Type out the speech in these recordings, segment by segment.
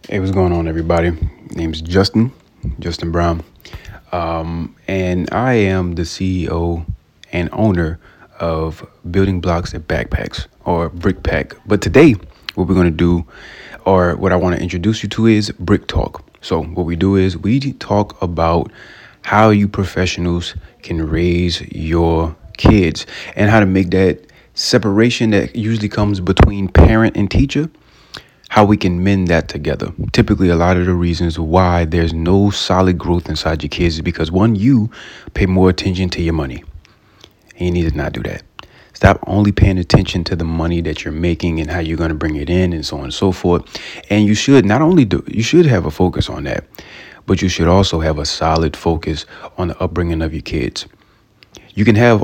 Hey, what's going on, everybody? Name's Justin Brown, and I am the CEO and owner of Building Blocks and Backpacks, or Brick Pack. But today, what we're going to do, or what I want to introduce you to, is Brick Talk. So, what we do is we talk about how you professionals can raise your kids and how to make that separation that usually comes between parent and teacher, how we can mend that together. Typically, a lot of the reasons why there's no solid growth inside your kids is because, one, you pay more attention to your money. And you need to not do that. Stop only paying attention to the money that you're making and how you're going to bring it in and so on and so forth. And you should not only you should have a focus on that, but you should also have a solid focus on the upbringing of your kids. You can have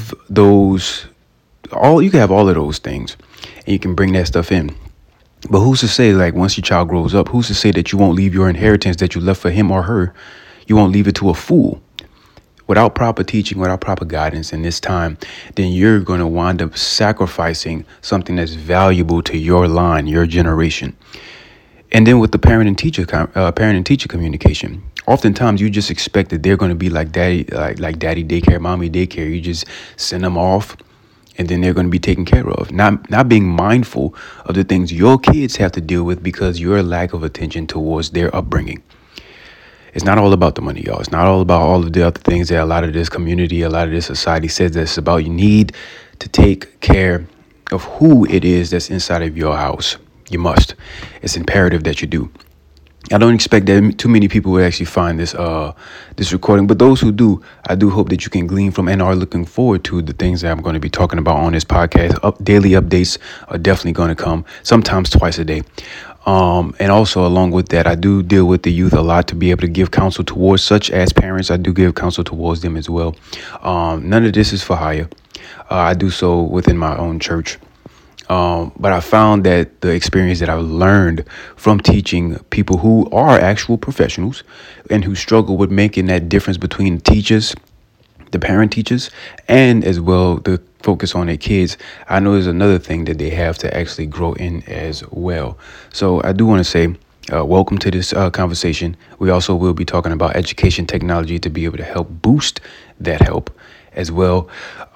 you can have all of those things, and you can bring that stuff in. But who's to say, like, once your child grows up, who's to say that you won't leave your inheritance that you left for him or her, you won't leave it to a fool? Without proper teaching, without proper guidance in this time, then you're going to wind up sacrificing something that's valuable to your line, your generation. And then with the parent and teacher communication, oftentimes you just expect that they're going to be like daddy, like daddy daycare, mommy daycare. You just send them off, and then they're going to be taken care of. Not being mindful of the things your kids have to deal with because your lack of attention towards their upbringing. It's not all about the money, y'all. It's not all about all of the other things that a lot of this community, a lot of this society says that it's about. You need to take care of who it is that's inside of your house. You must. It's imperative that you do. I don't expect that too many people will actually find this recording, but those who do, I do hope that you can glean from and are looking forward to the things that I'm going to be talking about on this podcast. Daily updates are definitely going to come, sometimes twice a day. And also, along with that, I do deal with the youth a lot to be able to give counsel towards, such as parents. I do give counsel towards them as well. None of this is for hire. I do so within my own church. But I found that the experience that I've learned from teaching people who are actual professionals and who struggle with making that difference between teachers, the parent teachers, and as well the focus on their kids, I know there's another thing that they have to actually grow in as well. So I do want to say welcome to this conversation. We also will be talking about education technology to be able to help boost that help as well.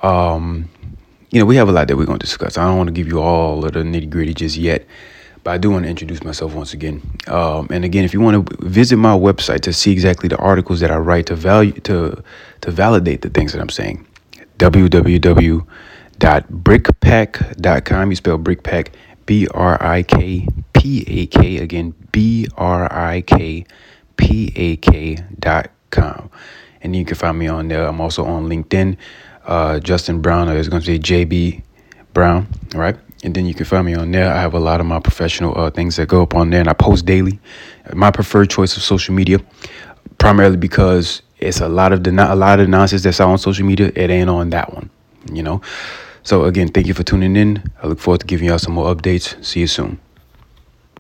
We have a lot that we're going to discuss. I don't want to give you all of the nitty gritty just yet, but I do want to introduce myself once again. And again, if you want to visit my website to see exactly the articles that I write to validate the things that I'm saying, www.brickpack.com. You spell brickpack, BRIKPAK, again, BRIKPAK.com. And you can find me on there. I'm also on LinkedIn. Justin Brown, or it's going to say JB Brown, all right? And then you can find me on there. I have a lot of my professional things that go up on there, and I post daily. My preferred choice of social media, primarily because it's a lot of the nonsense that's out on social media. It ain't on that one, So again, thank you for tuning in. I look forward to giving y'all some more updates. See you soon.